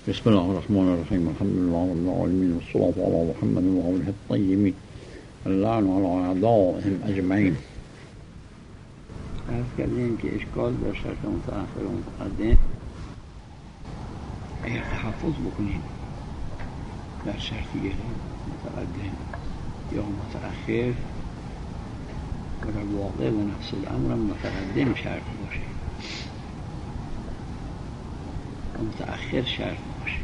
بسم الله الرحمن الرحیم. الحمد لله رب العالمین والصلاة علی محمد و آله الطیبین اللعن علی اعدائهم اجمعین. عرض کردیم که اشکال در شرط متأخر و متقدم اگر تحفظ بکنیم در شرطیه متقدم یا متأخر و در واقع و نفس الامر متقدم شرط باشه و متأخر شرط باشه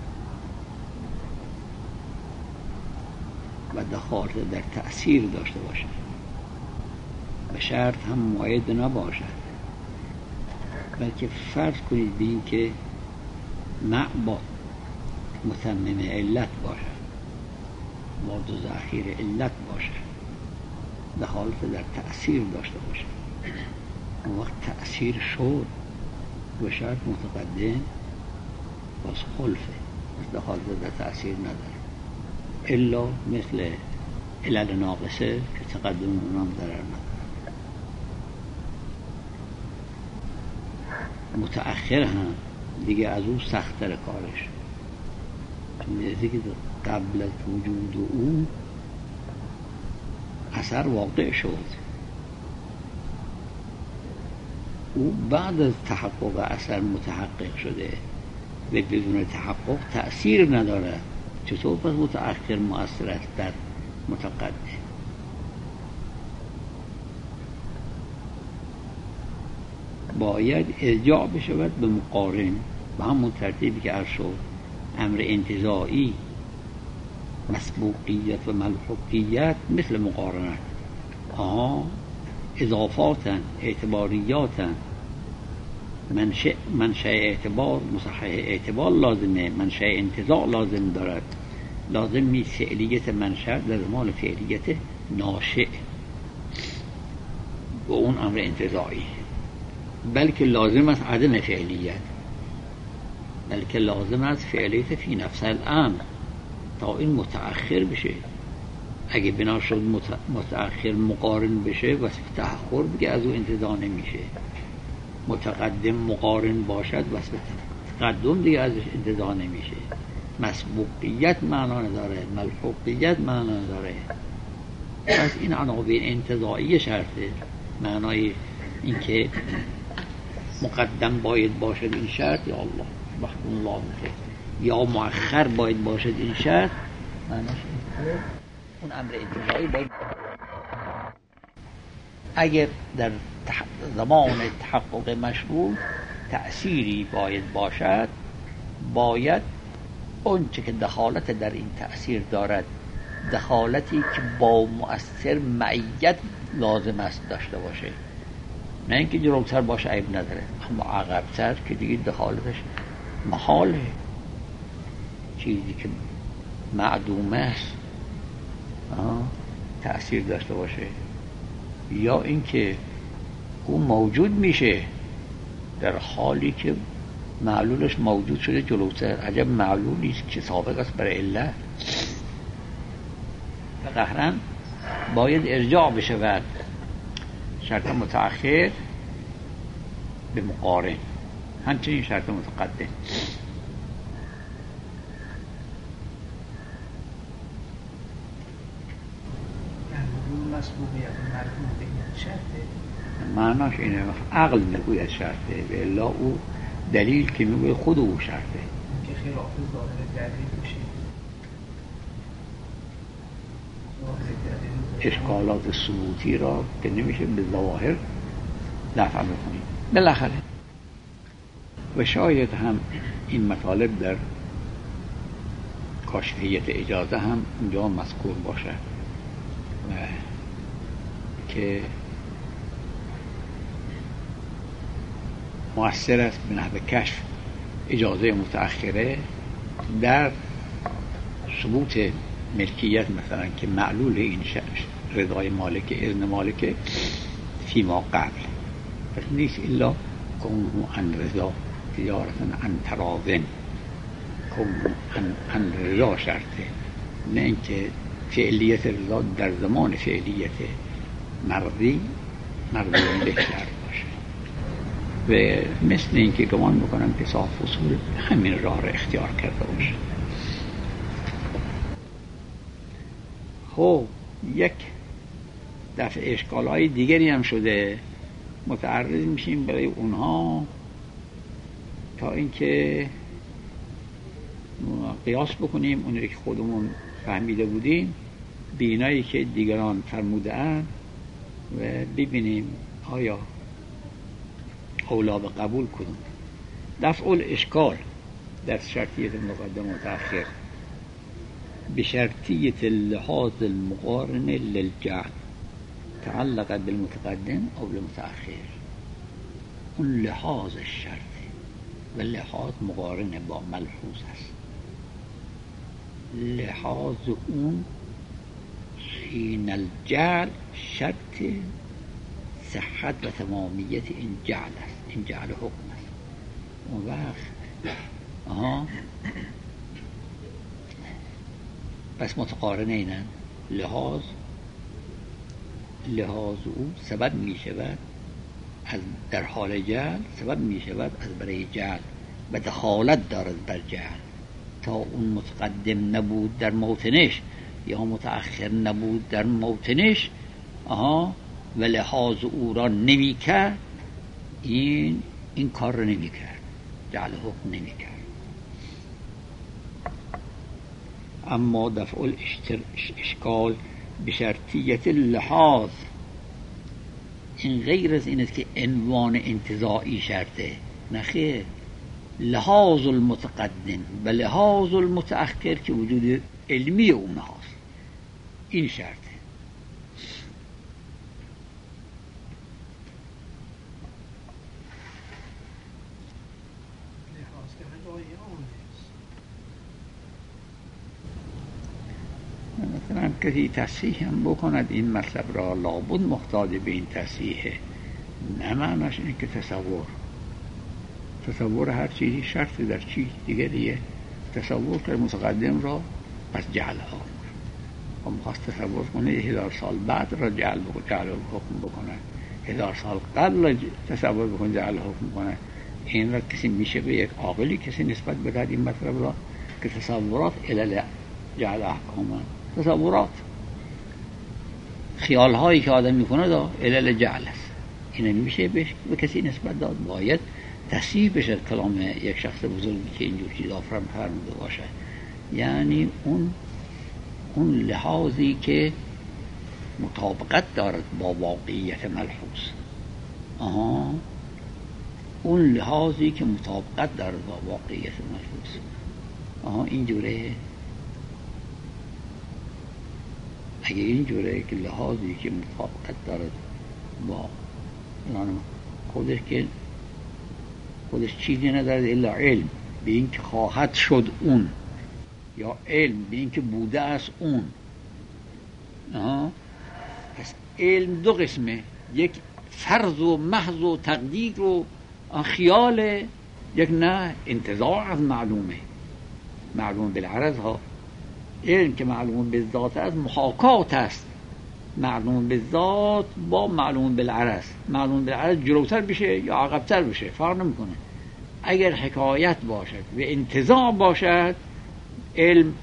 و دخالت در تأثیر داشته باشه و شرط هم مؤید نباشد، بلکه فرض کنید به این که معباد متمم علت باشد، مورد ذخیر علت باشد، دخالت در تأثیر داشته باشه. اون وقت تأثیر شد و شرط متقدم باز خلفه، دخالت در تأثیر نداره الا مثل علل ناقصه که تقدم اونام ضرر نداره. متأخر هم دیگه از او سخت‌تر کارش، دیگه قبل از وجود او اثر واقع شد، او بعد از تحقق اثر متحقق شده و بدون تحقق تأثیر نداره. چطور پس متأخر مؤثر است در متقدم؟ باید ارجاع بشود به مقارن به همون ترتیبی که عرض شد. امر انتزاعی، مسبوقیت و ملحوقیت مثل مقارنت، اضافاتن، اعتباریاتن. منشأ اعتبار مصحح اعتبار لازمه، منشأ انتزاع لازم دارد. لازم نیست فعلیت منشأ در زمان فعلیت ناشئ و اون امر انتزاعی، بلکه لازم است عدم فعلیت، بلکه لازم است فعلیت فی نفس الامر تا این متأخر بشه. اگه بنا شد متأخر مقارن بشه وصف تأخر بگه از او انتزاع نمیشه. متقدم مقارن باشد وصف تقدم دیگه ازش انتزاع نمیشه. مسبوقیت معنا نداره، ملحوقیت معنا نداره. پس این عناوین انتزاعی شرطه، معنای این که مقدم باید باشد این شرط، یا الله وقت الله بخیر، یا مؤخر باید باشد این شرط، معناش اینه اون امر انتزاعی باید. اگر در زمان تحقق مشروط تأثیری باید باشد، باید اون چه که دخالت در این تأثیر دارد، دخالتی که با مؤثر معیت لازم است داشته باشه، نه اینکه جلوتر باشه عیب نداره، اما عقبتر که دیگه دخالتش محاله. چیزی که معدوم است تأثیر داشته باشه، یا اینکه او موجود میشه در حالی که معلولش موجود شده جلوتر. عجب معلولی است که سابق است برای علت. و قهرن باید ارجاع بشود شرط متأخر به مقارن، همچنین شرط متقدم. معناش اینه عقل میگوید شرطه، و الا او دلیل که میگوید خود او شرطه که خلاف ظاهر دلیل بشه. اشکالات ثبوتی را که نمیشه به ظواهر دفع بکنیم بالاخره. و شاید هم این مطالب در کاشفیت اجازه هم اونجا مذکور باشه و که مؤثر است به نحو کشف اجازه متأخره در ثبوت ملکیت، مثلا که معلول این رضای مالک، اذن مالک فیما قبل، پس نیست الا کونه عن رضا تجارتا عن تراضٍ، کونه عن رضا شرطه، نه اینکه فعلیت رضا در زمان فعلیت مرضی به شرط باشه. و مثل اینکه گمان میکنم که صاحب فصول همین راه را اختیار کرده باشه. خب یک دفعه اشکال‌های دیگری هم شده، متعرض میشیم برای اونها تا اینکه قیاس بکنیم اونی که خودمون فهمیده بودیم به اینایی که دیگران فرموده‌اند و ببینیم آیا اولا به قبول کدوم. دفع الاشکال در شرطیت مقدم و تأخیر بشرطیة اللحاظ المقارن للجعل تعلق بالمتقدم او المتأخر. اون لحاظ شرطی و لحاظ مقارن با ملحوظ است. لحاظ اون حین الجعل شرط صحت و تمامیت این جعل است، این جعل حکم است. اون وقت پس متقارنه اینن. لحاظ او سبب می شود از در حال جعل، سبب می شود از برای جعل و دخالت دارد بر جعل. تا اون متقدم نبود در موطنش یا متأخر نبود در موطنش و لحاظ او را نمی کرد، این کار را نمی کرد، جعل حکم نمی کرد. اما دفع الاشکال بشرطیت اللحاظ، این غیر از این است که عنوان انتزاعی شرطه، نخیر. لحاظ المتقدم و لحاظ المتأخر که وجود علمی اونهاست، این شرطه. مثلا کسی تصحیح هم بکند این مطلب را لابد محتاج به این تصحیحه، نه معناش اینه که تصور هر چیزی شرط در چیز دیگریه. تصور که متقدم را پس جعل حکم، و مخواست تصور کنه 1000 سال بعد را جعل حکم بکنه، 1000 سال قبل را تصور بکنه جعل حکم کنه. این را کسی میشه به یک عاقلی کسی نسبت بدهد این مطلب را که تصورات علل جعل احکام، تصورات خیال هایی که آدم میکنه دا علل جعل است. این میشه به کسی نسبت داد. باید تصحیح بشه کلام یک شخص بزرگی که اینجور چیزا فرموده باشه، یعنی اون لحاظی که مطابقت دارد با واقعیت ملحوظ، اون لحاظی که مطابقت دارد با واقعیت ملحوظ، اینجوره. اگه اینجوره که لحاظی که مطابقت دارد با خودش چیزی ندارد الا علم به این که خواهد شد اون، یا علم به این که بوده است اون. پس علم دو قسمه، یک فرض و محض و تقدیر و خیال، یک نه انتزاع از معلومه، معلوم بالعرض ها. علم که معلوم بالذات است محاکات است، معلوم بالذات با معلوم بالعرض. معلوم بالعرض جلوتر بشه یا عقبتر بشه فرق نمیکنه. اگر حکایت باشد و انتزاع باشد، علم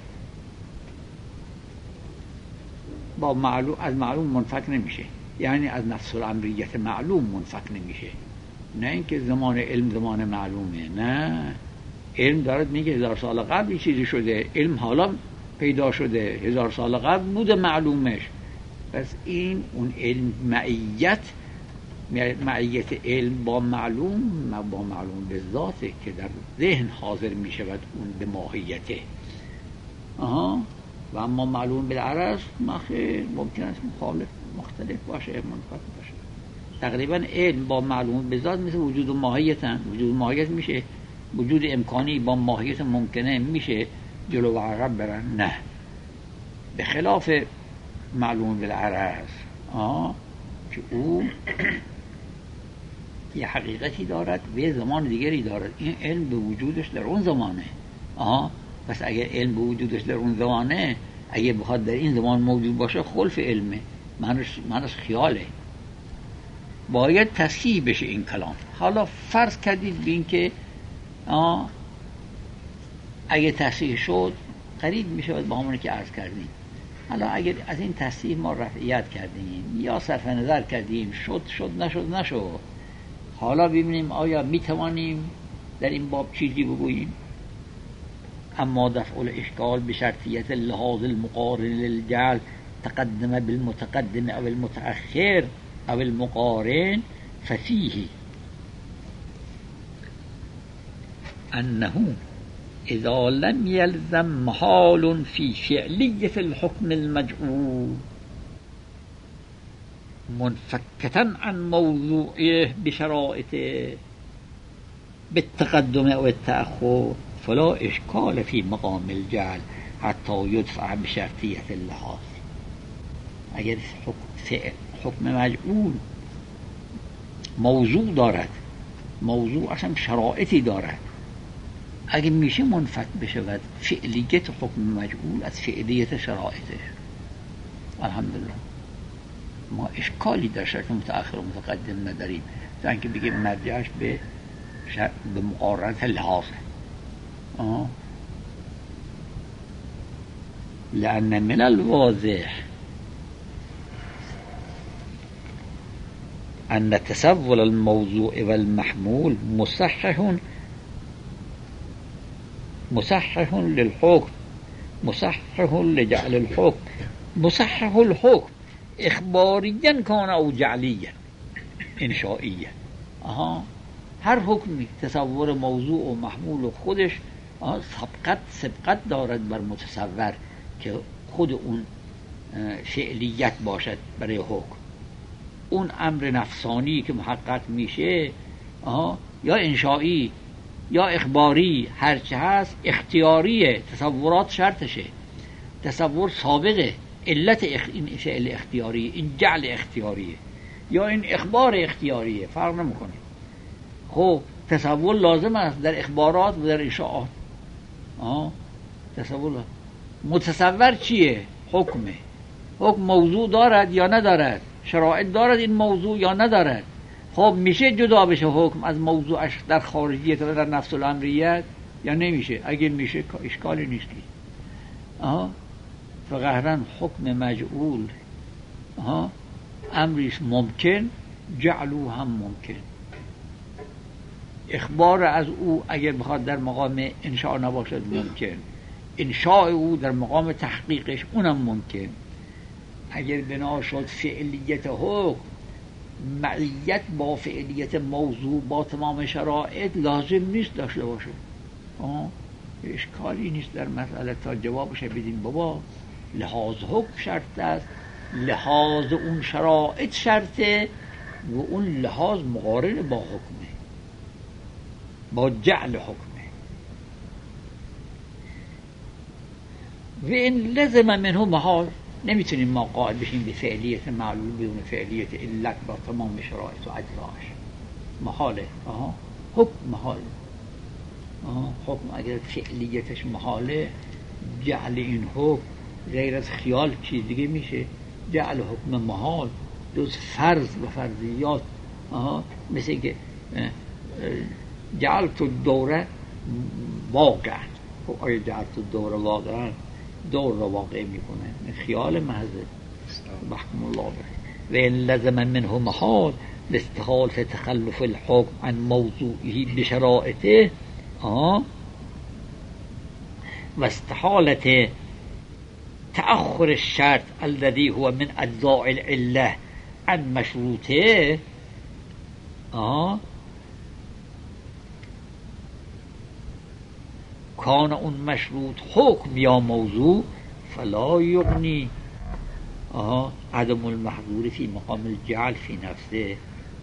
با معلوم از معلوم منفک نمیشه، یعنی از نفس الامریت معلوم منفک نمیشه. نه اینکه زمان علم زمان معلومه، نه، علم دارد میگه 1000 سال قبل چیزی شده، علم حالا پیدا شده، 1000 سال قبل بوده معلومش. پس این اون علم معیت علم با معلوم به ذاته که در ذهن حاضر می شود اون به ماهیته. و اما معلوم بالعرض ممکن است مختلف باشه، منفک باشه. تقریبا علم با معلوم به ذات مثل وجود و ماهیتن. وجود و ماهیت میشه، وجود امکانی با ماهیت ممکنه میشه جلو و عقب برن، نه. به خلاف معلوم بالعرض که او یه حقیقتی دارد و زمان دیگری دارد. این علم به وجودش در اون زمانه. پس اگر علم به وجودش در اون زمانه، اگه بخواد در این زمان موجود باشه خلف علمه، معنیش خیاله. باید تصحیح بشه این کلام. حالا فرض کردید به این که اگه تصحیح شد قریب میشه با همونی که عرض کردیم. حالا اگر از این تصحیح ما رفعیت کردیم یا صرف نظر کردیم شد نشد، حالا ببینیم آیا میتوانیم در این باب چیزی بگوییم. اما دفع الاشکال بشرطیت اللحاظ المقارن للجعل تقدم بالمتقدم او المتأخر او المقارن ففيه انه اذا لم يلزم محال في فعلية الحكم المجعول منفكة عن موضوعه بشرائطه بالتقدم او التأخر فلا اشکال فی مقام الجعل حتی یدفع بشرطیة اللحاظ. اگر حکم مجعول موضوع دارد، موضوع اصلا شرائطی دارد، اگر میشه منفک بشود فعلیت حکم مجعول از فعلیت شرائطش، الحمدلله ما اشکالی در شرط متأخر و متقدم نداریم، تا اینکه بگیم مرجعش به مقارنت لحاظه. لأن من الواضح أن تصور الموضوع والمحمول مصحح للحكم، مصحح لجعل الحكم، مصحح الحكم إخباريا كان أو جعليا إنشائيا. هر حکمی تصور موضوع و محمول و خودش سبقت دارد بر متصور که خود اون فعلیت باشد برای حکم. اون امر نفسانی که محقق میشه یا انشایی یا اخباری هرچه هست اختیاریه، تصورات شرطشه، تصور سابقه، علت این فعل اختیاریه، این جعل اختیاریه یا این اخبار اختیاریه، فرق نمیکنه. خب تصور لازم است در اخبارات و در انشاءات. تصور متصور چیه؟ حکمه. حکم موضوع دارد یا ندارد؟ شرایط دارد این موضوع یا ندارد؟ خب میشه جدا بشه حکم از موضوعش در خارجیت و در نفس الامریت یا نمیشه؟ اگه میشه اشکالی نیست. فقهراً حکم مجعول امریش ممکن، جعلو هم ممکن. اخبار از او اگر بخواد در مقام انشاء نباشد ممکن، انشاء او در مقام تحقیقش اونم ممکن. اگر بنا شد فعلیت حکم معیت با فعلیت موضوع با تمام شرایط لازم نیست داشته باشه. اشکالی نیست در مسئله تا جوابش بدیم بابا لحاظ حکم شرط است، لحاظ اون شرایط شرطه و اون لحاظ مقارن با حکمه، با جعل حکمه. و این لزم منه محال، نمیتونیم ما قائل بشیم به فعلیت معلول بدون فعلیت علت با تمام شرایط و اجزاش. محاله. حکم محاله. حکم اگر فعلیتش محاله، جعل این حکم غیر از خیال چیز دیگه میشه. جعل حکم محال جز فرض و فرضیات، مثل که جعلت الدوره واقعا. خب آیا جعلت الدوره واقعا دور را واقع میکنه؟ خیال محض محکم الله به. و این لزم منه محال لاستحالة تخلف الحكم عن موضوعه بشرائطه و استحالة تأخر الشرط الذي هو من أجزاء العلة عن مشروطه كان اون مشروط حکم یا موضوع فلا یغنی عدم المحظور فی مقام الجعل فی نفسه.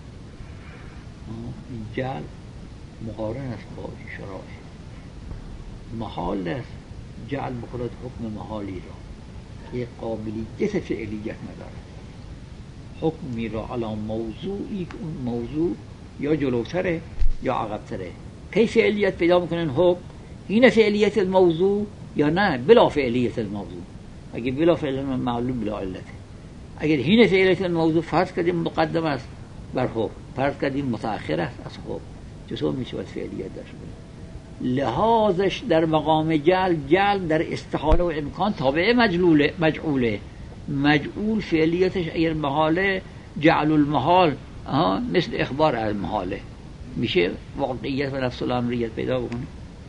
جعل مقارن است با شرائع، محال است جعل بخورد حکم محالی را که قابلیت فعلیت ندارد. حکمی را علی موضوعی که اون موضوع یا جلوتره یا عقبتره. کی فعلیت پیدا میکنن حکم؟ این فعلیت الموضوع یا نه بلا فعلیت الموضوع؟ اگه بلا فعلیت معلوم بلا علته. اگر هین فعلیت الموضوع فرض کردیم مقدم است بر حکم. فرض کردیم متأخر است از حکم، چطور میشه باید فعلیت داشته باشه؟ لحاظش در مقام جعل در استحاله و امکان تابع مجعوله. مجعول فعلیتش اگر محاله، جعل المحال مثل اخبار از محاله، میشه واقعیت و نفس الامریت پیدا بکنه.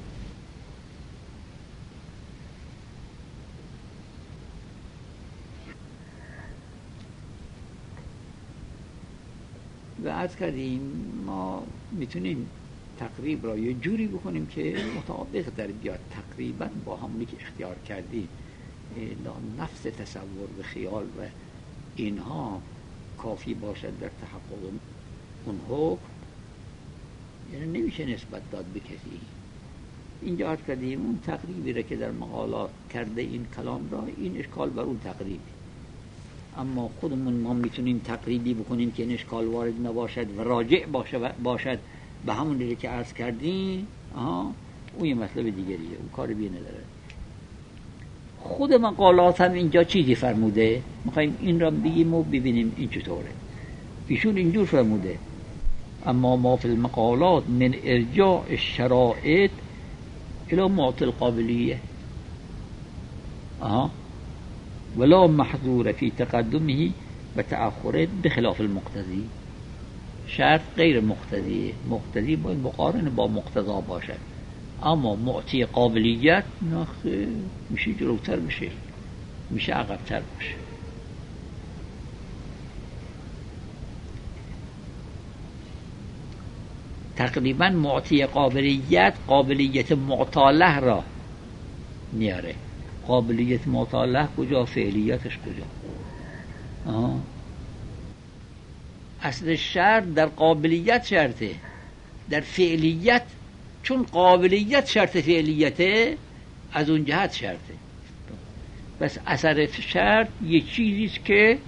و عرض کردیم ما میتونیم تقریب را یه جوری بکنیم که مطابق در بیاد تقریبا با همونی که اختیار کردیم، نفس تصور و خیال و اینها کافی باشد در تحقق اون حکم. یعنی نمیشه نسبت داد به کسی. اینجا عرض کردیم اون تقریبی را که در مقالات کرده این کلام را، این اشکال بر اون تقریبی. اما خودمون ما میتونیم تقریبی بکنیم که این اشکال وارد نباشد و راجع باشد به همون دیگه که عرض کردیم. اون یه مطلب دیگریه، اون کار بی نداره. خود مقالات هم اینجا چیزی فرموده، میخواییم این را بگیم و ببینیم این چطوره. ایشون اینجور فرموده: اما ما فی المقالات من ارجاع الشرائط الى معطی القابلیه ولا محظور فی تقدمه و تأخره بخلاف المقتضی. شرط غیر مقتضیه، مقتضی باید مقارن با مقتضا باشد، اما معطی قابلیت میشه جلوتر بشه، میشه عقبتر باشه. تقریبا معطی قابلیت معطاله را میاره. قابلیت معطاله کجا؟ فعلیتش کجا؟ اصل شرط در قابلیت شرطه، در فعلیت چون قابلیت شرط فعلیته از اون جهت شرطه. بس اثر شرط یه چیزیست که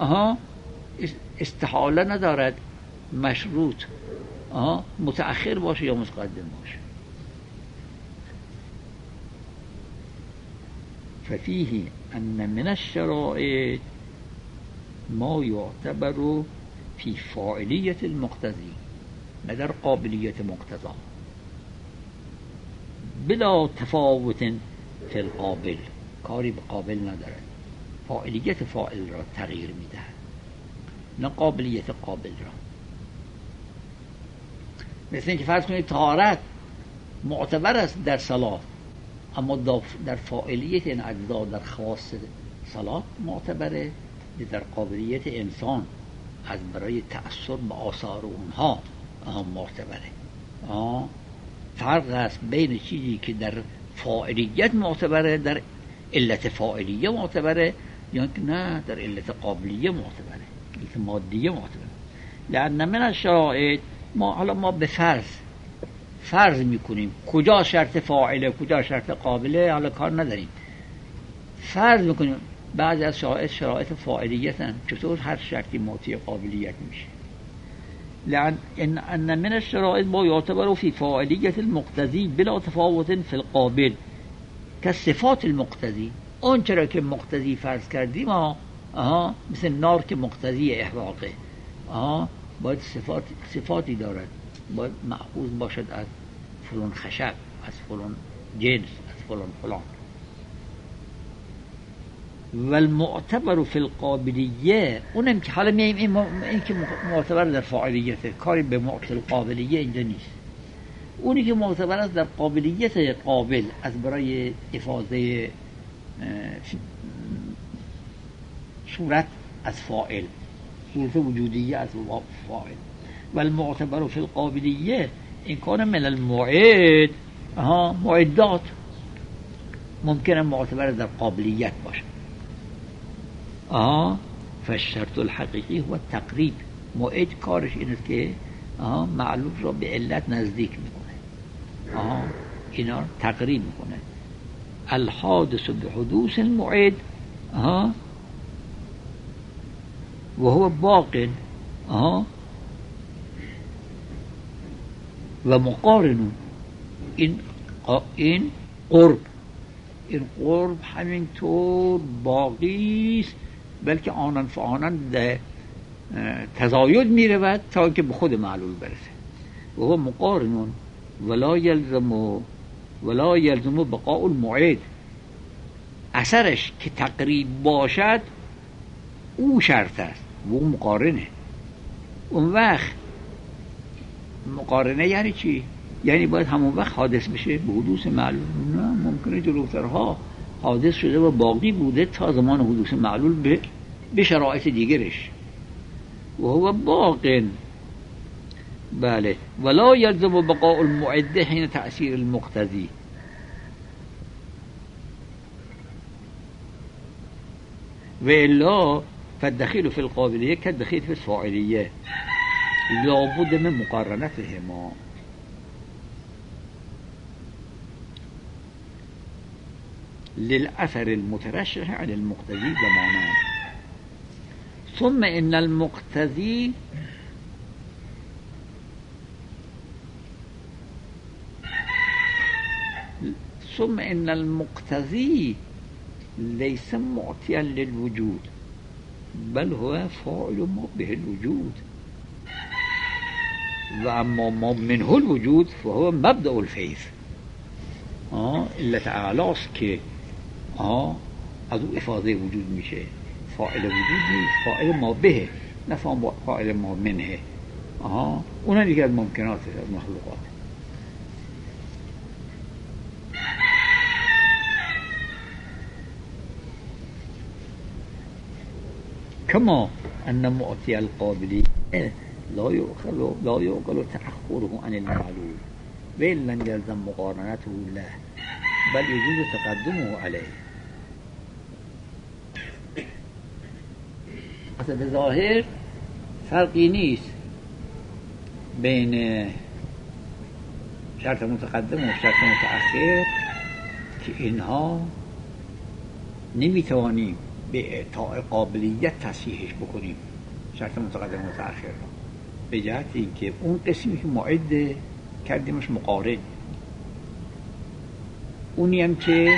استحاله ندارد، مشروط متأخر باشه یا متقدم باشه. ففيه أن من الشرائط ما يعتبر في فاعلیت المقتضی، نه در قابلیت مقتضا، بلا تفاوت فی القابل، کاری به قابل نداره، فاعلیت فاعل را تغییر میده، نه قابلیت قابل را. مثل اینکه فرض کنید طهارت معتبر است در صلات، اما در فاعلیت این اجزا در خواص صلات معتبره، در قابلیت انسان از برای تأثیر به آثار اونها معتبره. فرق است بین چیزی که در فاعلیت معتبره، در علت فاعلیه معتبره، یا که نه در علت قابلیه معتبره، علت مادیه معتبره. لأن من الشرائط ما به فرض میکنیم کجا شرط فاعله کجا شرط قابله، حالا کار نداریم، فرض میکنیم بعضی از شرایط فاعلیتن، چطور هر شرطی معطی قابلیت میشه؟ لأن ان من الشرائط ما يعتبر في فاعلیت المقتضی بلا تفاوت فی القابل كصفات المقتضی. اون چرا که مقتضی فرض کردیم مثل نار که مقتضی احراقه، باید صفاتی دارد، باید مأخوذ باشد از فلان خشب، از فلان جنس، از فلان. والمعتبر فی القابلیه، اونم که حالا میایم این که معتبر در فاعلیته، کاری به معطی القابلیه اینجا نیست. اونی که معتبر است در قابلیت قابل از برای افاضه صورت از فاعل، صورت وجودیه از فاعل. والمعتبر فی القابلیه این کان من المعد، معدات ممکنه معتبر در قابلیت باشه. فالشرط الحقیقی هو تقریب. معد کارش این است که معلوم را به علت نزدیک میکنه، اینا تقریب میکنه. الحادث بحدوث المعد و هو باق و مقارن. این قرب همینطور باقی است، بلکه آنن فآنن تزاید میرود تا اینکه به خود معلول برسه. و هو مقارن ولا یلزم بقاء المعید. اثرش که تقریب باشد او شرط است و او مقارنه. اون وقت مقارنه یعنی چی؟ یعنی باید همون وقت حادث بشه به حدوث معلول؟ نه، ممکنه جلوترها حادث شده و باقی بوده تا زمان حدوث معلول به شرایط دیگرش. و هو باق. بله. ولا یلزم بقاء المعده حین تأثیر المقتضی. و الا فالدخيل في القابلیه كالدخيل في الفاعلیه لابد من مقارنتهما. للأثر المترشح عن المقتضي زمانا. ثم إن المقتضي ليس معطيا للوجود بل هو فاعل ما به الوجود. وأما ما منه الوجود فهو مبدأ الفیض. علت اعلاست که از او افاضه وجود میشه. فاعل وجود نیست، فاعل ما به، نه فاعل ما منه. اون هم یکی از ممکنات از مخلوقات. كما أن معطي القابلية لا يعقل تأخره عن المعلول وإن لم يلزم مقارنته له بل يجوز تقدمه عليه. اصلا به ظاهر فرقی نیست بین شرط متقدم و شرط متأخر که اینها نمیتوانیم به اعطاء قابلیت تصحیحش بکنیم. شرط متقدم و متأخر به جهت اینکه اون قسمی که معد کردیمش مقارن، اونی هم که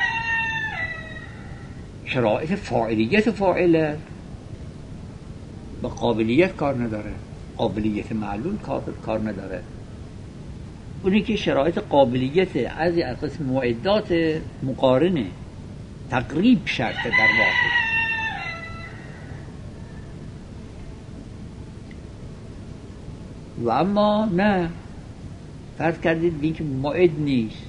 شرایط فاعلیت فاعله با قابلیت کار نداره، قابلیت معلول کار نداره. اونی که شرایط قابلیت از قسم معدات مقارنه، تقریب شرط در واقع. و اما نه، فرض کردید بین که معد نیست،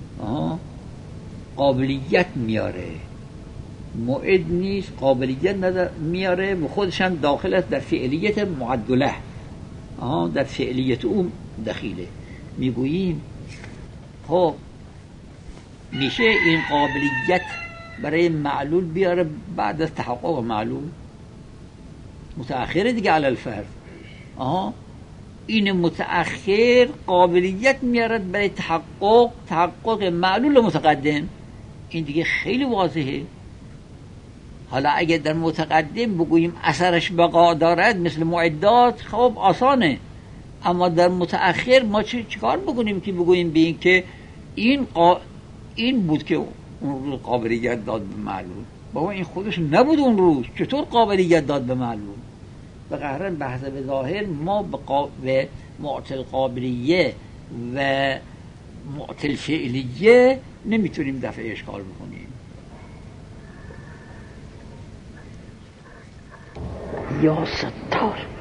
قابلیت میاره، معد نیست قابلیت میاره و خودش هم داخل است در فعلیت معدله، در فعلیت اون دخیله. میگوییم خب میشه این قابلیت برای معلول بیاره بعد از تحقق معلول؟ متأخر دیگه علی الفرض. این متأخر قابلیت میارد برای تحقق معلول متقدم. این دیگه خیلی واضحه. حالا اگه در متقدم بگوییم اثرش بقا دارد مثل معدات، خب آسانه. اما در متأخر ما چیکار بکنیم که بگوییم به این که این بود که اون روز قابلیت داد به معلول؟ بابا این خودش نبود اون روز، چطور قابلیت داد به معلول؟ به قهرن بحث به ظاهر ما به معطل قابلیه و معطل فعلیه نمیتونیم دفع اشکال بکنیم. یا ستار.